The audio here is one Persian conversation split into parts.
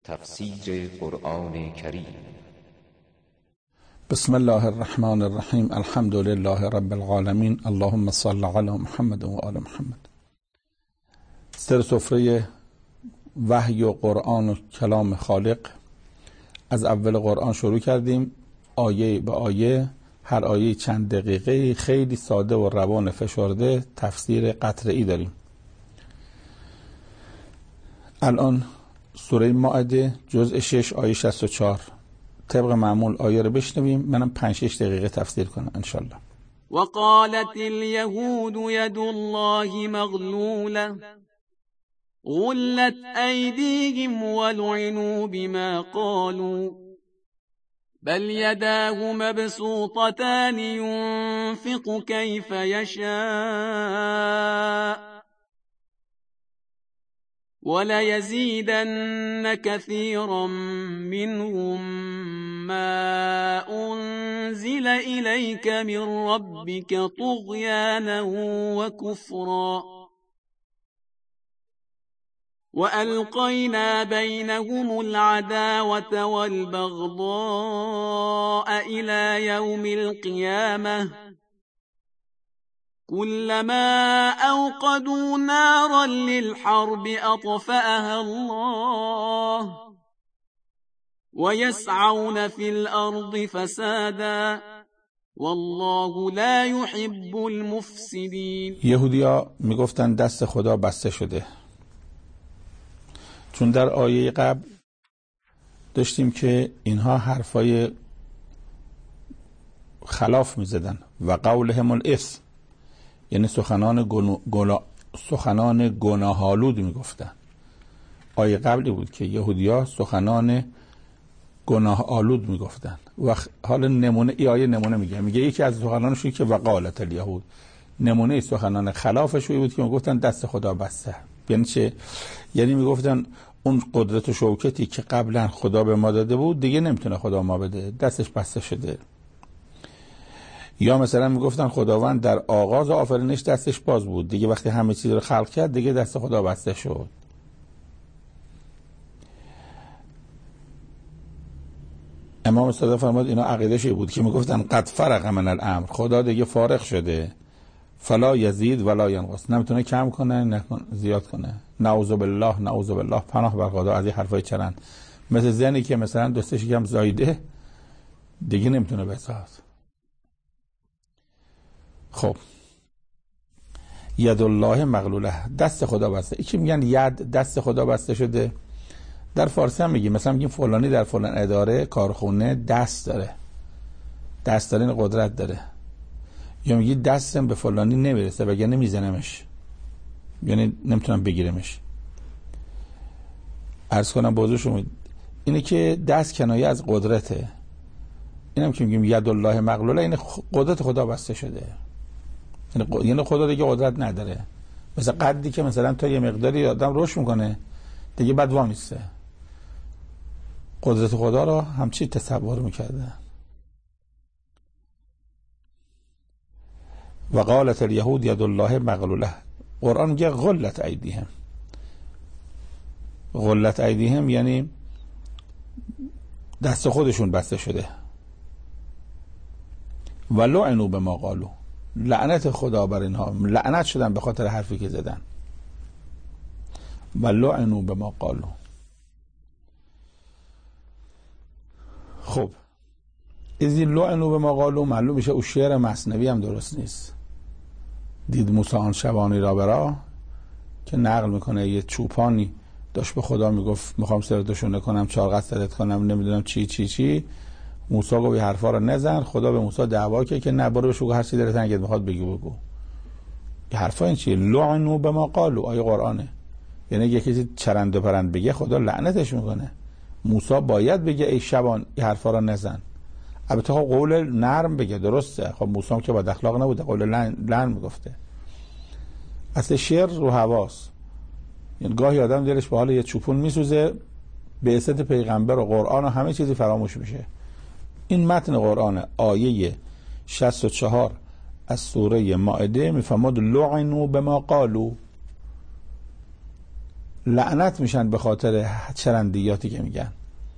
تفسیر قرآن کریم. بسم الله الرحمن الرحیم. الحمد لله رب العالمین. اللهم صل علی محمد و آل محمد. سر سفره وحی و قرآن و کلام خالق. از اول قرآن شروع کردیم، آیه به آیه، هر آیه چند دقیقه، خیلی ساده و روان فشرده تفسیر قطعی داریم. الان سوره مائده جزء 6 آیه 64. طبق معمول آیه رو بشنویم، منم 5-6 دقیقه تفسیر کنم انشالله. وقالت اليهود يد الله مغلولة غلت أيديهم ولعنوا بما قالوا بل يداه مبسوطتان ينفق كيف يشاء وليزيدن كثيرا منهم ما أنزل إليك من ربك طغيانا وكفرا وألقينا بينهم العداوة والبغضاء إلى يوم القيامة كلما أوقدوا نارا للحرب أطفأها الله ويسعون في الأرض فسادا والله لا يحب المفسدين. یهودیا میگفتن دست خدا بسته شده، چون در آیه قبل داشتیم که اینها حرفای خلاف میزدن و قولهم الاثم، یعنی سخنان گناه‌آلود میگفتن. آیه قبلی بود که یهودیا سخنان گناه‌آلود میگفتن و حالا نمونه ای آیه نمونه میگه یکی از سخنانشون که وقالت الیهود، نمونه سخنان خلافش بود که میگفتن دست خدا بسته. یعنی چه؟ یعنی میگفتن اون قدرت و شوکتی که قبلا خدا به ما داده بود دیگه نمیتونه خدا ما بده، دستش بسته شده. یا مثلا میگفتن خداوند در آغاز آفرینش دستش باز بود، دیگه وقتی همه چیز رو خلق کرد دیگه دست خدا بسته شد. امام صادق فرمود اینا عقیده‌شی بود که میگفتن قد فرغ من الامر، خدا دیگه فارغ شده، فلا یزید ولا ینقص، نمیتونه کم کنه نه زیاد کنه. نعوذ بالله نعوذ بالله، پناه بر خدا از این حرفای چرند. مثل زنی که مثلا دوستش یکم زایده دیگه نمیتونه بسازه. خب ید الله مغلوله، دست خدا بسته. این که میگن ید دست خدا بسته شده، در فارسی هم میگیم، مثلا میگیم فلانی در فلان اداره کارخونه دست داره، دست داره قدرت داره. یا میگی دستم به فلانی نمیرسه وگرنه میزنمش، یعنی نمیتونم بگیرمش. عرض کنم بازو شما اینه که دست کنایه از قدرته. اینم که میگیم ید الله مغلوله، این قدرت خدا بسته شده، یعنی خدا دیگه قدرت نداره. مثل قدری که مثلا تا یه مقداری آدم رشد میکنه دیگه بعد وامیسته. قدرت خدا رو همچی تصور میکرده. و قالت الیهود ید الله مغلوله. قرآن میگه غلت ایدیهم. غلت ایدیهم یعنی دست خودشون بسته شده. و لعنوا بما قالوا، لعنت خدا بر اینها، لعنت شدن به خاطر حرفی که زدن. و لعنوا بما قالوا. خب از این لعنوا بما قالوا معلوم میشه او شعر مثنوی هم درست نیست. دید موسی آن شبانی را برا، که نقل میکنه یه چوپانی داشت به خدا میگفت میخوام سردشونه کنم، چارقد سرت کنم، نمیدونم چی چی چی. موسی گفت این حرفا رو نزن. خدا به موسی دعوا کرد که نه برو بهش بگو هر چی دلت انگیز میخواد بگو. این حرفا این چیه؟ لعنوا بما قالوا، آیه قرآنه. یعنی یه کسی چرند و پرند بگه خدا لعنتش میکنه. موسی باید بگه ای شبان این حرفا رو نزن. البته قول نرم بگه، درسته. خب موسی هم که بد اخلاق نبوده، قول لعن میگفته. اصل شعر رو حواس، یعنی گاهی آدم دلش به حال یه چوپون میسوزه، به عزت پیغمبر و قرآن و همه چیزی فراموش میشه. این متن قرآن آیه 64 از سوره مائده میفرماد لعنوا بما قالوا، لعنت میشن به خاطر چرندیاتی که میگن.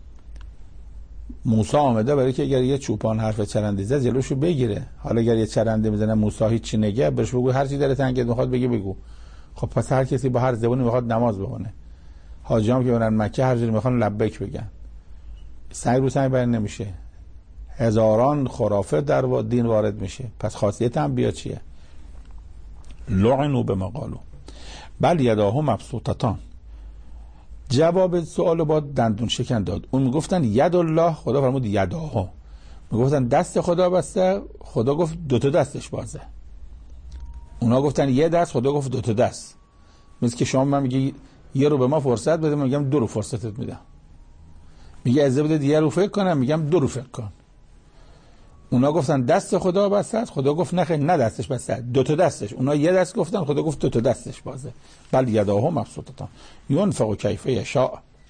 موسی آمده برای که اگر یه چوپان حرف چرندی زد جلوشو بگیره. حالا اگر یه چرنده میزنه موسی هیچی نگه، برش بگو هر چی دلت تنگت میخواد بگو. خب پس هر کسی با هر زبونی میخواد نماز بخونه. حاجیام که برن مکه هر جوری میخوان لبیک بگن. سنگ رو سنگ بیان نمیشه. هزاران خرافه در دین وارد میشه. پس خاصیت هم بیا چیه؟ لعنوا بما قالوا بل یداه مبسوطتان. جواب سوال با دندون شکن داد. اون میگفتن ید الله، خدا فرمود یداه. میگفتن دست خدا بسته، خدا گفت دو تا دستش بازه. اونا گفتن یه دست، خدا گفت دو تا دست. مثل که شما من میگی یه رو به ما فرصت بده، من میگم دو رو فرصتت میدم. میگه اجازه بده یه رو فکر کنم، میگم دو رو فکر کن. اونا گفتن دست خدا بسته، خدا گفت نه دستش بسته، دو تا دستش. اونا یه دست گفتن، خدا گفت دو تا دستش بازه. بل یداه مبسوطتان ينفق کیف یشاء.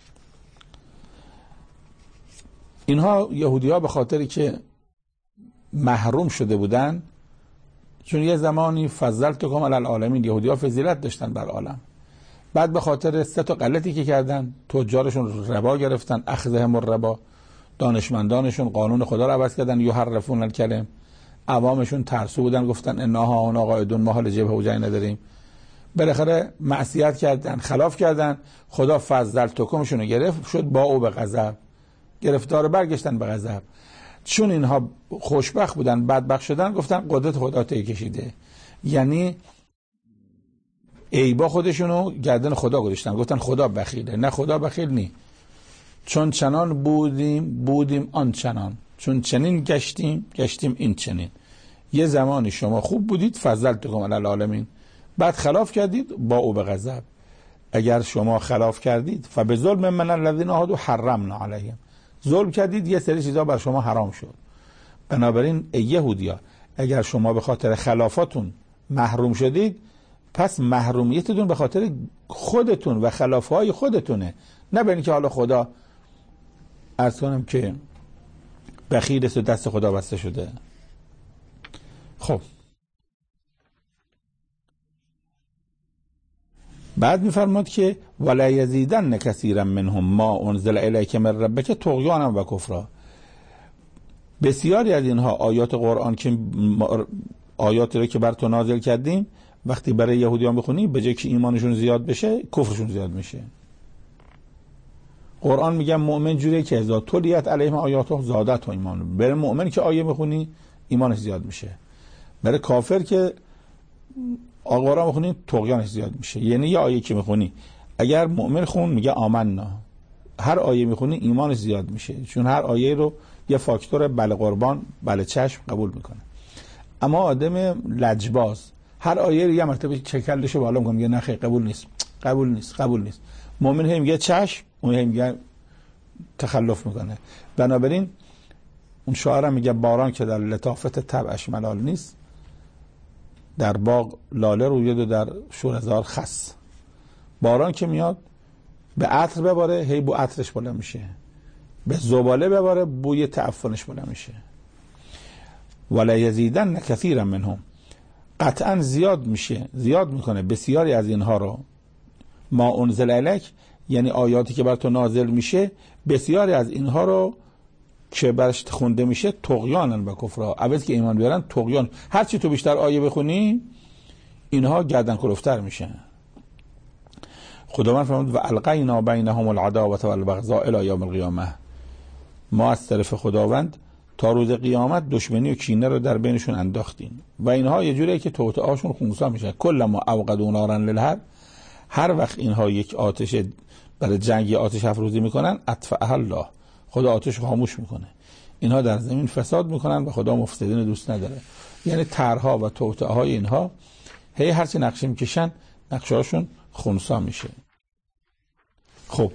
اینها یهودی‌ها به خاطری که محروم شده بودن، چون یه زمانی فضلتکم علی العالمین، یهودی‌ها فضیلت داشتن بر عالم، بعد به خاطر 3 تا غلطی که کردن، تجارشون ربا گرفتن، اخذهم الربا، دانشمندانشون قانون خدا رو عوض کردن، یحرفون الکلم، عوامشون ترسو بودن، گفتن انها هنا قاعدون، ما حال جبهه و جای نداریم. بالاخره معصیت کردن، خلاف کردن، خدا فضلتکمشون رو گرفت، شد با او به غضب، گرفتار برگشتن به غضب. چون اینها خوشبخت بودن، بدبخت شدن، گفتن قدرت خدا تی کشیده، یعنی ایبا خودشونو گردن خدا گذاشتن، گفتن خدا بخیله. نه، خدا بخیل نی. چون چنان بودیم آن چنان، چون چنین گشتیم این چنین. یه زمانی شما خوب بودید، فضلتکم علی العالمین، بعد خلاف کردید، با او به غضب. اگر شما خلاف کردید، فبظلم من الذین هادوا حرمنا علیهم، ظلم کردید، یه سری چیزا بر شما حرام شد. بنابراین ای یهودیا، اگر شما به خاطر خلافاتون محروم شدید، پس محرومیتتون به خاطر خودتون و خلافهای خودتونه، نه به اینکه حالا خدا عرض کنم که بخیل است و دست خدا بسته شده. خب بعد میفرماد که ولا یزیدن کثیرا منهم ما انزل الیک من ربک طغیانا و کفرا. بسیاری از اینها آیات قرآن که آیاتی رو که بر تو نازل کردیم، وقتی برای یهودیان بخونی، به جای که ایمانشون زیاد بشه، کفرشون زیاد میشه. قرآن میگه مؤمن جوریه که اذا تلیت علیهم آیاته زادته ایمان. برای مؤمن که آیه میخونی ایمانش زیاد میشه، برای کافر که قرآن بخونی طغیانش زیاد میشه. یعنی یه آیه که میخونی، اگر مؤمن خون میگه آمنا، هر آیه میخونی ایمانش زیاد میشه، چون هر آیه رو یه فاکتور بله قربان بله چشم قبول میکنه. اما آدم لجباز هر آیه رو یه مرتبه چکلش بالا میکنه، میگه نه خیر قبول نیست. مؤمن هم میگه چشم، اون هم میگه تخلف میکنه. بنابراین اون شاعر هم میگه باران که در لطافت طبعش ملال نیست، در باغ لاله روید و در شوره‌زار خس. باران که میاد به عطر بباره، هی بو عطرش بالا میشه، به زباله بباره، بوی تعفنش بالا میشه. ولا یزیدن کثیرا منهم، قطعا زیاد میکنه بسیاری از اینها رو. ما انزل الیک، یعنی آیاتی که بر تو نازل میشه، بسیاری از اینها رو که برش خونده میشه طغیانن و کفرها، عوض که ایمان بیارن طغیان. هرچی تو بیشتر آیه بخونی، اینها گردن کلفتر میشن. خداوند فرمود و القینا بینهم العداوة والبغضاء الی یوم القیامه. ما از طرف خداوند تا روز قیامت دشمنی و کینه رو در بینشون انداختیم و اینها یه جوریه که توطئهاشون خنثی میشه. کلما اوقدوا نارا للحرب، هر وقت اینها یک آتش برای جنگ آتش افروزی میکنن، اطفأها الله، خدا آتش خاموش میکنه. اینها در زمین فساد میکنن و خدا مفسدین دوست نداره. یعنی طرحها و توطئه‌های اینها هی هرچی نقشه میکشن، نقشه‌هاشون خنثی میشه. خب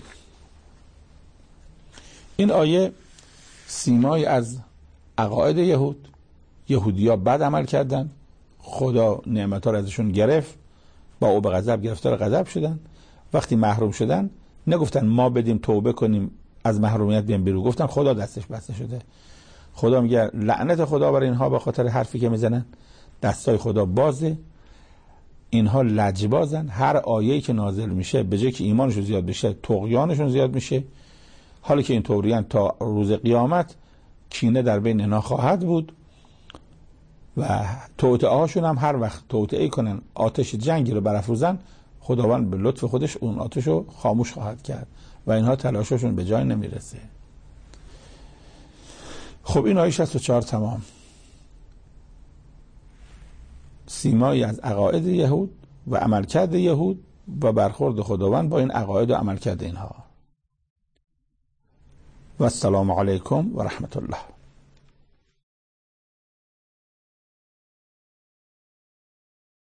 این آیه سیمای از عقاید یهودی‌ها بد عمل کردن، خدا نعمت‌ها رو ازشون گرفت، با او به غضب گرفتار غضب شدن. وقتی محروم شدن نگفتن ما بدیم توبه کنیم از محرومیت بیام بیرون، گفتن خدا دستش بسته شده. خدا میگه لعنت خدا بر اینها به خاطر حرفی که میزنن، دستای خدا بازه. اینها لجبازن، هر آیه‌ای که نازل میشه به جای که ایمانشون زیاد بشه طغیانشون زیاد میشه. حالا که این طوریان تا روز قیامت کینه در بین اینا خواهد بود و توطئه هاشون هم هر وقت توطئه کنن آتش جنگی رو برافروزن، خداوند به لطف خودش اون آتش رو خاموش خواهد کرد و اینها تلاششون به جای نمیرسه. خب این آیه 64 تمام. سیمایی از عقاید یهود و عملکرد یهود و برخورد خداوند با این عقاید و عملکرد اینها. و السلام علیکم و رحمت الله.